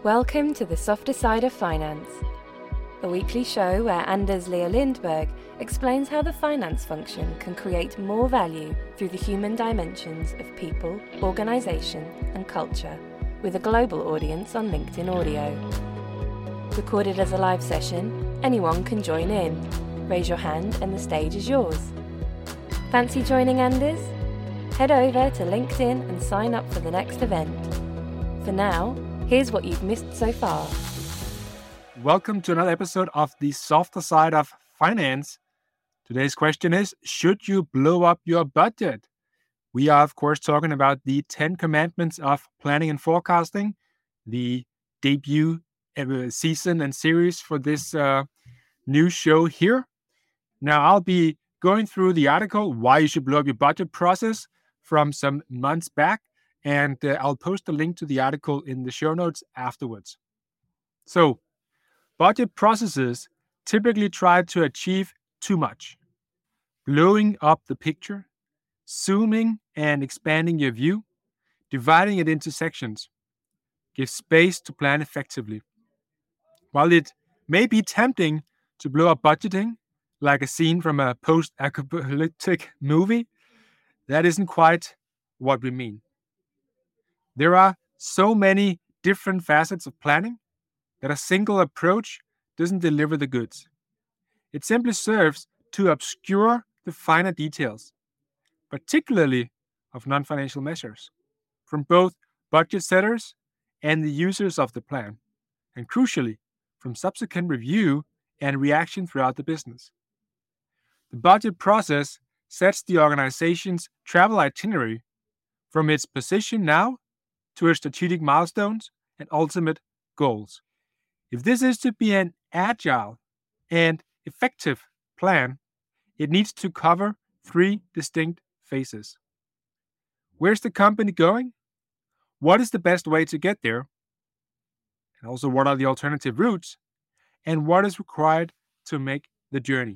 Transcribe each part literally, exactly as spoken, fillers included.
Welcome to the Softer Side of Finance, a weekly show where Anders Lea Lindberg explains how the finance function can create more value through the human dimensions of people, organisation and culture, with a global audience on LinkedIn Audio. Recorded as a live session, anyone can join in. Raise your hand and the stage is yours. Fancy joining Anders? Head over to LinkedIn and sign up for the next event. For now, here's what you've missed so far. Welcome to another episode of the Softer Side of Finance. Today's question is, should you blow up your budget? We are, of course, talking about the ten Commandments of Planning and Forecasting, the debut season and series for this uh, new show here. Now, I'll be going through the article, Why You Should Blow Up Your Budget process, from some months back, and uh, I'll post a link to the article in the show notes afterwards. So, budget processes typically try to achieve too much. Blowing up the picture, zooming and expanding your view, dividing it into sections, give space to plan effectively. While it may be tempting to blow up budgeting, like a scene from a post-apocalyptic movie, that isn't quite what we mean. There are so many different facets of planning that a single approach doesn't deliver the goods. It simply serves to obscure the finer details, particularly of non-financial measures, from both budget setters and the users of the plan, and crucially, from subsequent review and reaction throughout the business. The budget process sets the organization's travel itinerary from its position now to its strategic milestones and ultimate goals. If this is to be an agile and effective plan, it needs to cover three distinct phases. Where's the company going? What is the best way to get there? And also, what are the alternative routes? And what is required to make the journey?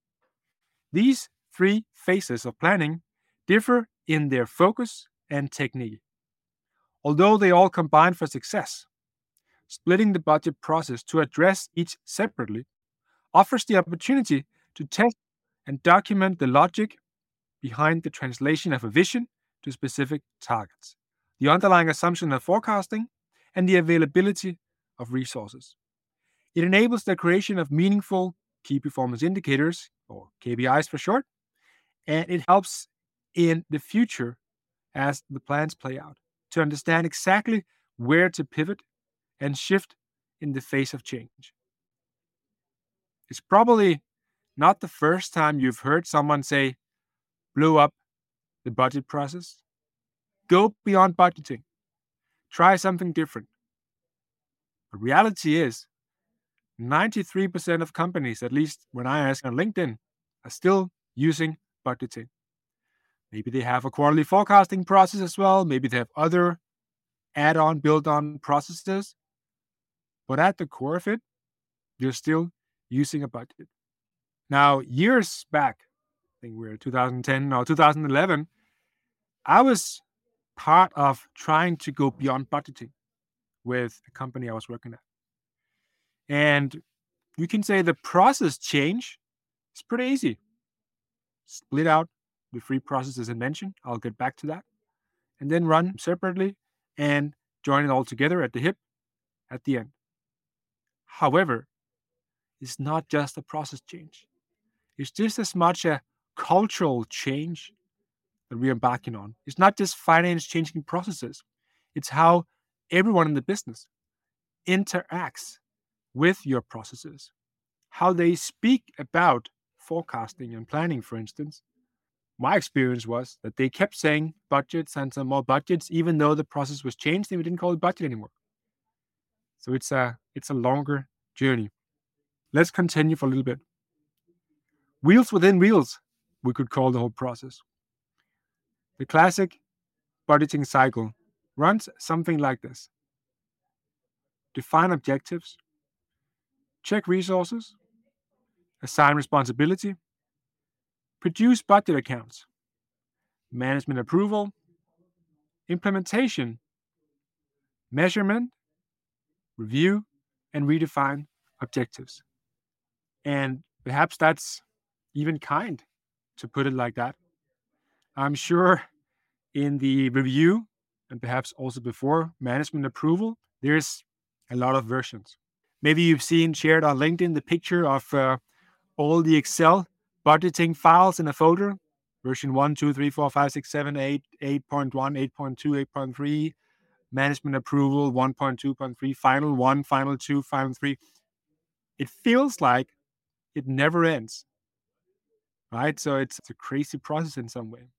These three phases of planning differ in their focus and technique. Although they all combine for success, splitting the budget process to address each separately offers the opportunity to test and document the logic behind the translation of a vision to specific targets, the underlying assumption of forecasting, and the availability of resources. It enables the creation of meaningful key performance indicators, or K P Is for short, and it helps in the future as the plans play out to understand exactly where to pivot and shift in the face of change. It's probably not the first time you've heard someone say, blow up the budget process. Go beyond budgeting. Try something different. The reality is, ninety-three percent of companies, at least when I ask on LinkedIn, are still using budgeting. Maybe they have a quarterly forecasting process as well. Maybe they have other add-on, build-on processes. But at the core of it, they're still using a budget. Now, years back, I think we're two thousand ten or two thousand eleven, I was part of trying to go beyond budgeting with the company I was working at. And you can say the process change is pretty easy. Split out the three processes I mentioned. I'll get back to that. And then run separately and join it all together at the hip at the end. However, it's not just a process change. It's just as much a cultural change that we're embarking on. It's not just finance changing processes. It's how everyone in the business interacts with your processes, how they speak about forecasting and planning, for instance. My experience was that they kept saying budgets and some more budgets, even though the process was changed and we didn't call it budget anymore. So it's a, it's a longer journey. Let's continue for a little bit. Wheels within wheels, we could call the whole process. The classic budgeting cycle runs something like this. Define objectives, check resources, assign responsibility, produce budget accounts, management approval, implementation, measurement, review, and redefine objectives. And perhaps that's even kind to put it like that. I'm sure in the review, and perhaps also before management approval, there's a lot of versions. Maybe you've seen shared on LinkedIn the picture of uh, all the Excel budgeting files in a folder, version one, two, three, four, five, six, seven, eight, eight point one, eight point two, eight point three, management approval, one point two point three, final one, final two, final three. It feels like it never ends, right? So it's, it's a crazy process in some way.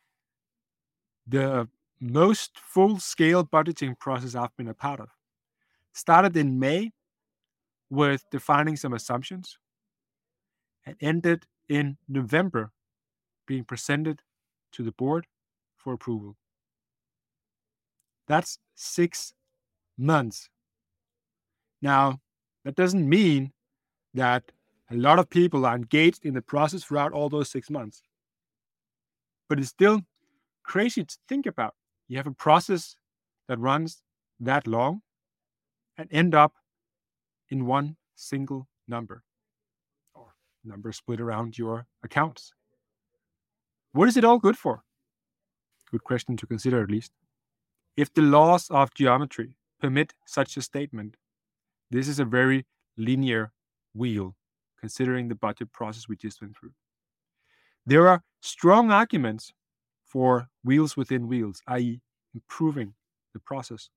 The most full-scale budgeting process I've been a part of started in May with defining some assumptions and ended in November being presented to the board for approval. That's six months. Now, that doesn't mean that a lot of people are engaged in the process throughout all those six months. But it's still crazy to think about. You have a process that runs that long and end up in one single number or number split around your accounts. What is it all good for? Good question to consider, at least. If the laws of geometry permit such a statement, this is a very linear wheel, considering the budget process we just went through. There are strong arguments for wheels within wheels, that is improving the process.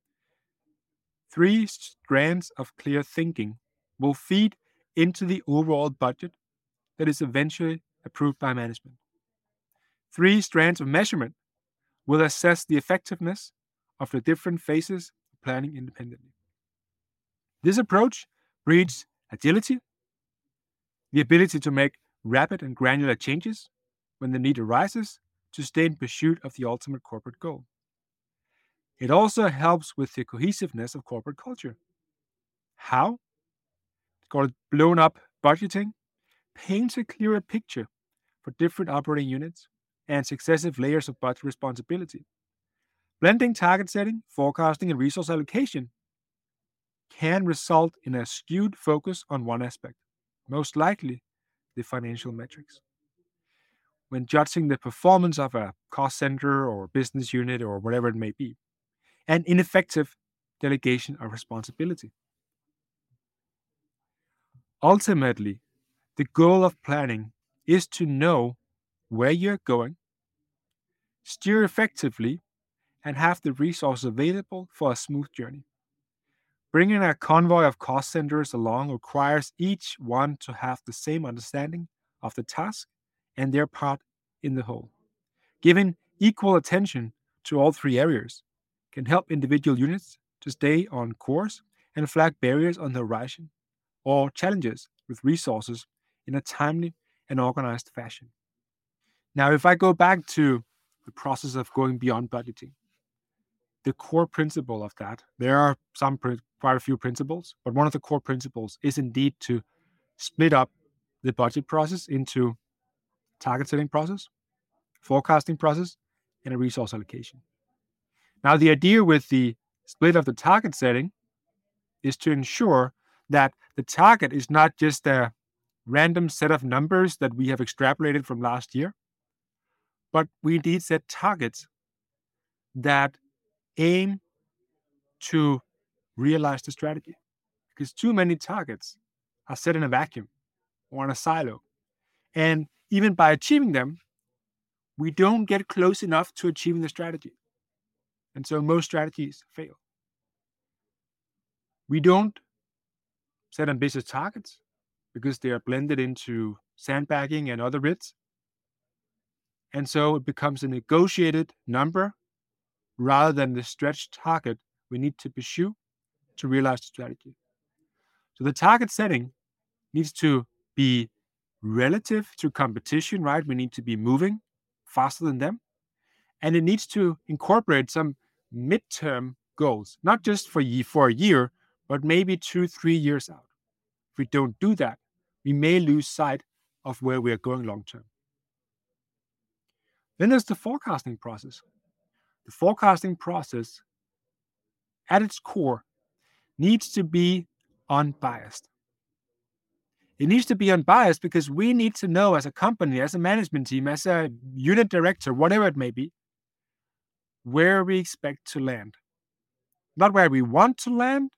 Three strands of clear thinking will feed into the overall budget that is eventually approved by management. Three strands of measurement will assess the effectiveness of the different phases of planning independently. This approach breeds agility, the ability to make rapid and granular changes when the need arises to stay in pursuit of the ultimate corporate goal. It also helps with the cohesiveness of corporate culture. How? It's called blown up budgeting, paints a clearer picture for different operating units and successive layers of budget responsibility. Blending target setting, forecasting, and resource allocation can result in a skewed focus on one aspect, most likely the financial metrics. When judging the performance of a cost center or business unit or whatever it may be, an ineffective delegation of responsibility. Ultimately, the goal of planning is to know where you're going, steer effectively, and have the resources available for a smooth journey. Bringing a convoy of cost centers along requires each one to have the same understanding of the task and their part in the whole. Giving equal attention to all three areas can help individual units to stay on course and flag barriers on the horizon or challenges with resources in a timely and organized fashion. Now, if I go back to the process of going beyond budgeting, the core principle of that, there are some quite a few principles, but one of the core principles is indeed to split up the budget process into target setting process, forecasting process, and a resource allocation. Now, the idea with the split of the target setting is to ensure that the target is not just a random set of numbers that we have extrapolated from last year, but we indeed set targets that aim to realize the strategy. Because too many targets are set in a vacuum or in a silo. And even by achieving them, we don't get close enough to achieving the strategy. And so most strategies fail. We don't set ambitious targets because they are blended into sandbagging and other bits. And so it becomes a negotiated number rather than the stretched target we need to pursue to realize the strategy. So the target setting needs to be relative to competition, right? We need to be moving faster than them. And it needs to incorporate some midterm goals, not just for, ye- for a year, but maybe two, three years out. If we don't do that, we may lose sight of where we are going long term. Then there's the forecasting process. The forecasting process, at its core, needs to be unbiased. It needs to be unbiased because we need to know as a company, as a management team, as a unit director, whatever it may be, where we expect to land. Not where we want to land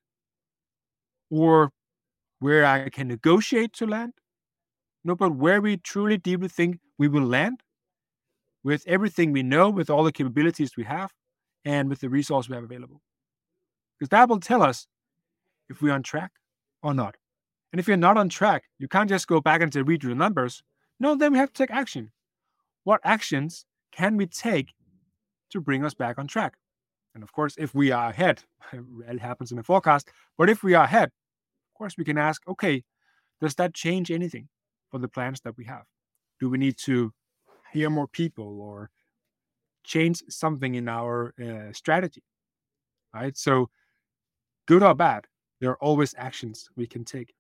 or where I can negotiate to land. No, but where we truly deeply think we will land with everything we know, with all the capabilities we have, and with the resources we have available. Because that will tell us if we're on track or not. And if you're not on track, you can't just go back and say, read your numbers. No, then we have to take action. What actions can we take to bring us back on track? And of course, if we are ahead, it rarely happens in a forecast, but if we are ahead, of course, we can ask, okay, does that change anything for the plans that we have? Do we need to hire more people or change something in our uh, strategy? Right? So, good or bad, there are always actions we can take.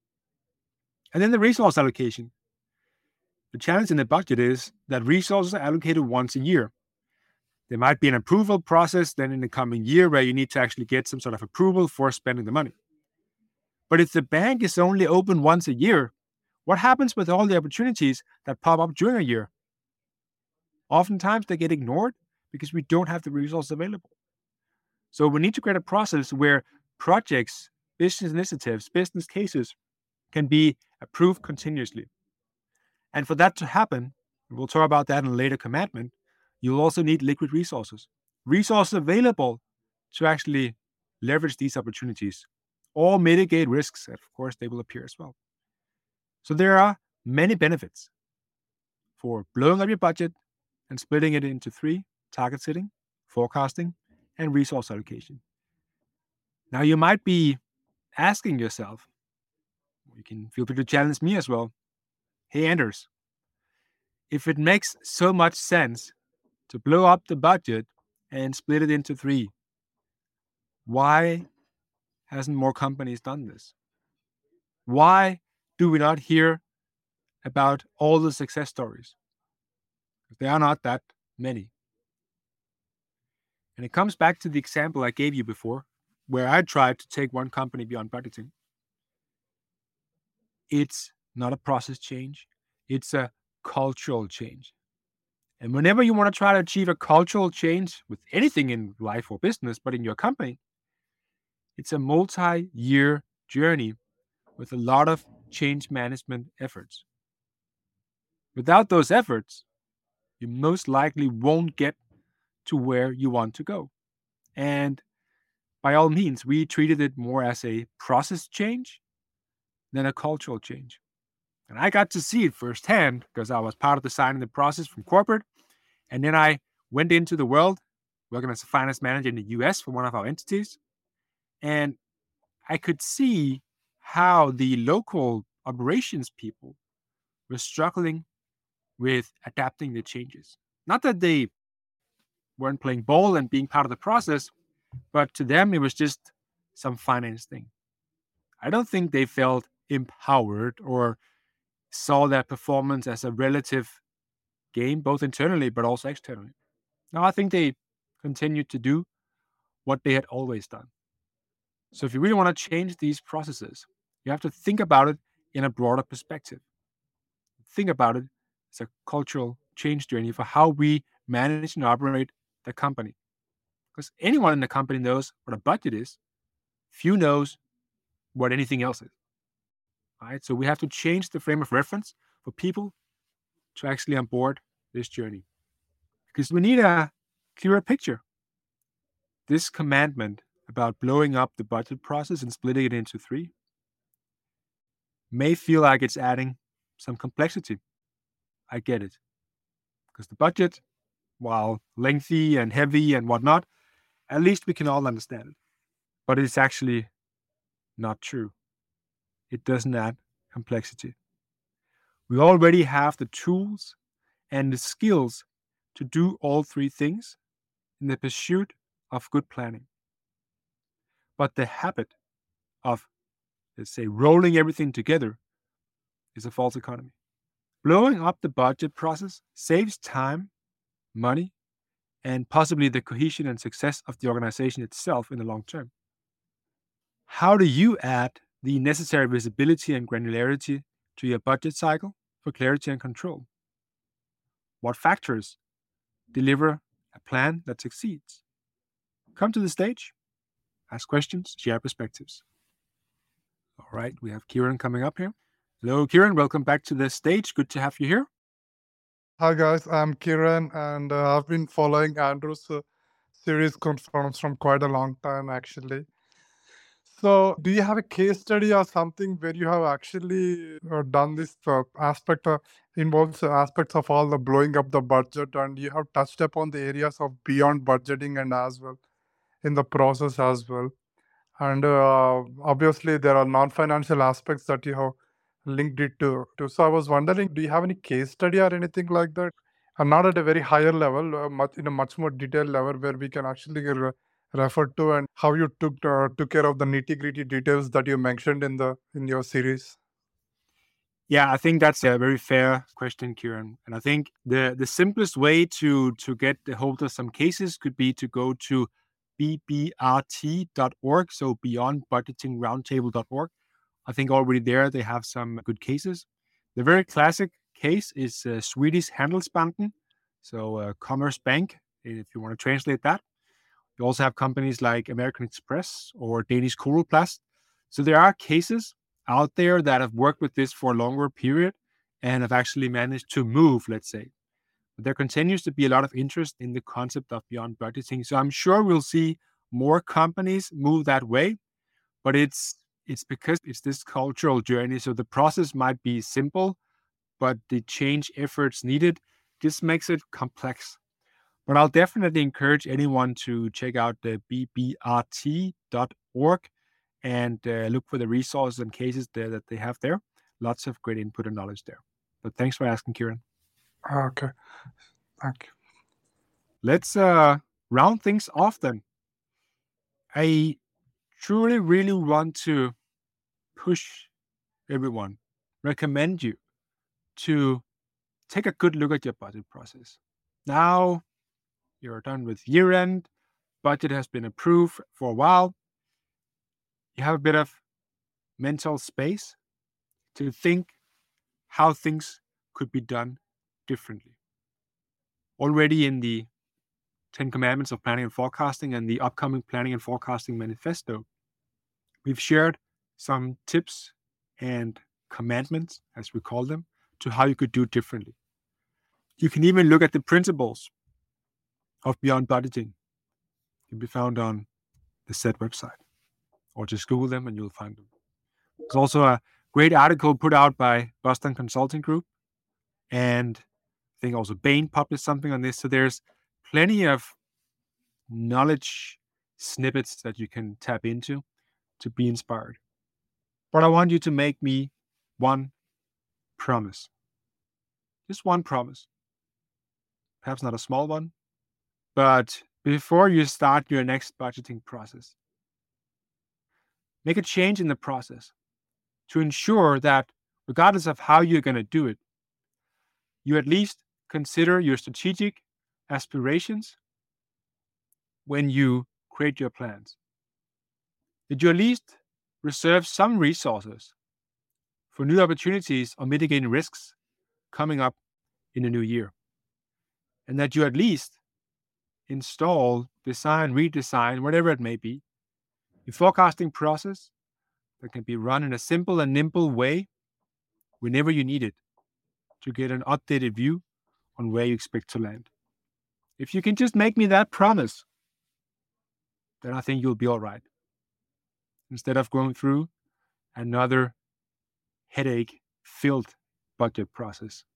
And then the resource allocation. The challenge in the budget is that resources are allocated once a year. There might be an approval process then in the coming year where you need to actually get some sort of approval for spending the money. But if the bank is only open once a year, what happens with all the opportunities that pop up during a year? Oftentimes they get ignored because we don't have the resources available. So we need to create a process where projects, business initiatives, business cases can be approved continuously. And for that to happen, we'll talk about that in a later commandment, you'll also need liquid resources. Resources available to actually leverage these opportunities or mitigate risks. And of course, they will appear as well. So there are many benefits for blowing up your budget and splitting it into three: target setting, forecasting, and resource allocation. Now, you might be asking yourself, you can feel free to challenge me as well, hey, Anders, if it makes so much sense to blow up the budget and split it into three, why hasn't more companies done this? Why do we not hear about all the success stories? There are not that many. And it comes back to the example I gave you before, where I tried to take one company beyond budgeting. It's not a process change. It's a cultural change. And whenever you want to try to achieve a cultural change with anything in life or business, but in your company, it's a multi-year journey with a lot of change management efforts. Without those efforts, you most likely won't get to where you want to go. And by all means, we treated it more as a process change than a cultural change. And I got to see it firsthand because I was part of designing the process from corporate. And then I went into the world working as a finance manager in the U S for one of our entities. And I could see how the local operations people were struggling with adapting the changes. Not that they weren't playing ball and being part of the process, but to them, it was just some finance thing. I don't think they felt empowered or saw their performance as a relative game, both internally but also externally. No, I think they continued to do what they had always done. So if you really want to change these processes, you have to think about it in a broader perspective. Think about it as a cultural change journey for how we manage and operate the company. Because anyone in the company knows what a budget is. Few knows what anything else is. All right? So we have to change the frame of reference for people to actually onboard this journey. Because we need a clearer picture. This commandment about blowing up the budget process and splitting it into three may feel like it's adding some complexity. I get it. Because the budget, while lengthy and heavy and whatnot, at least we can all understand it. But it's actually not true. It doesn't add complexity. We already have the tools and the skills to do all three things in the pursuit of good planning. But the habit of, let's say, rolling everything together is a false economy. Blowing up the budget process saves time, money, and possibly the cohesion and success of the organization itself in the long term. How do you add the necessary visibility and granularity to your budget cycle for clarity and control? What factors deliver a plan that succeeds? Come to the stage, ask questions, share perspectives. All right, we have Kieran coming up here. Hello, Kieran. Welcome back to the stage. Good to have you here. Hi, guys. I'm Kieran, and uh, I've been following Andrew's uh, series conference from quite a long time, actually. So, do you have a case study or something where you have actually uh, done this uh, aspect, uh, involves uh, aspects of all the blowing up the budget, and you have touched upon the areas of beyond budgeting and as well in the process as well? And uh, obviously, there are non-financial aspects that you have linked it to, to. So I was wondering, do you have any case study or anything like that? And not at a very higher level, uh, much in a much more detailed level where we can actually re- refer to and how you took uh, took care of the nitty gritty details that you mentioned in the in your series. Yeah, I think that's a very fair question, Kieran. And I think the the simplest way to to get a hold of some cases could be to go to b b r t dot org, so beyond budgeting roundtable dot org. I think already there they have some good cases. The very classic case is uh, Swedish Handelsbanken, so uh, Commerce Bank, if you want to translate that. You also have companies like American Express or Danish Coroplast. So there are cases out there that have worked with this for a longer period and have actually managed to move, let's say. But there continues to be a lot of interest in the concept of beyond budgeting. So I'm sure we'll see more companies move that way, but it's it's because it's this cultural journey. So the process might be simple, but the change efforts needed just makes it complex. But I'll definitely encourage anyone to check out the b b r t dot org and uh, look for the resources and cases there that they have there. Lots of great input and knowledge there. But thanks for asking, Kieran. Okay, thank you. Let's uh, round things off then. I truly, really want to push everyone, recommend you to take a good look at your budget process. Now you're done with year end, budget has been approved for a while. You have a bit of mental space to think how things could be done differently. Already in the Ten Commandments of Planning and Forecasting and the upcoming Planning and Forecasting Manifesto, we've shared some tips and commandments, as we call them, to how you could do differently. You can even look at the principles of Beyond Budgeting. Can be found on the said website, or just Google them and you'll find them. There's also a great article put out by Boston Consulting Group, and I think also Bain published something on this. So there's plenty of knowledge snippets that you can tap into to be inspired. But I want you to make me one promise. Just one promise. Perhaps not a small one, but before you start your next budgeting process, make a change in the process to ensure that regardless of how you're going to do it, you at least consider your strategic aspirations when you create your plans. That you at least reserve some resources for new opportunities or mitigating risks coming up in the new year. And that you at least install, design, redesign, whatever it may be, a forecasting process that can be run in a simple and nimble way whenever you need it to get an updated view on where you expect to land. If you can just make me that promise, then I think you'll be all right. Instead of going through another headache-filled budget process.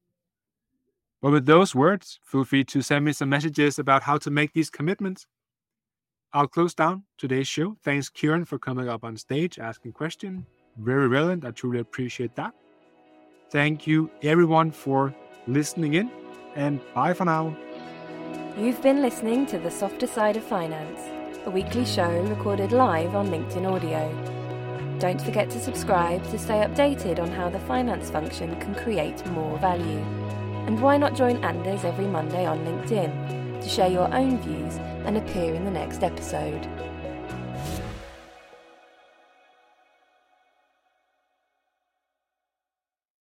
But with those words, feel free to send me some messages about how to make these commitments. I'll close down today's show. Thanks, Kieran, for coming up on stage, asking questions. Very relevant. I truly appreciate that. Thank you, everyone, for listening in, and bye for now. You've been listening to The Softer Side of Finance, a weekly show recorded live on LinkedIn Audio. Don't forget to subscribe to stay updated on how the finance function can create more value. And why not join Anders every Monday on LinkedIn to share your own views and appear in the next episode.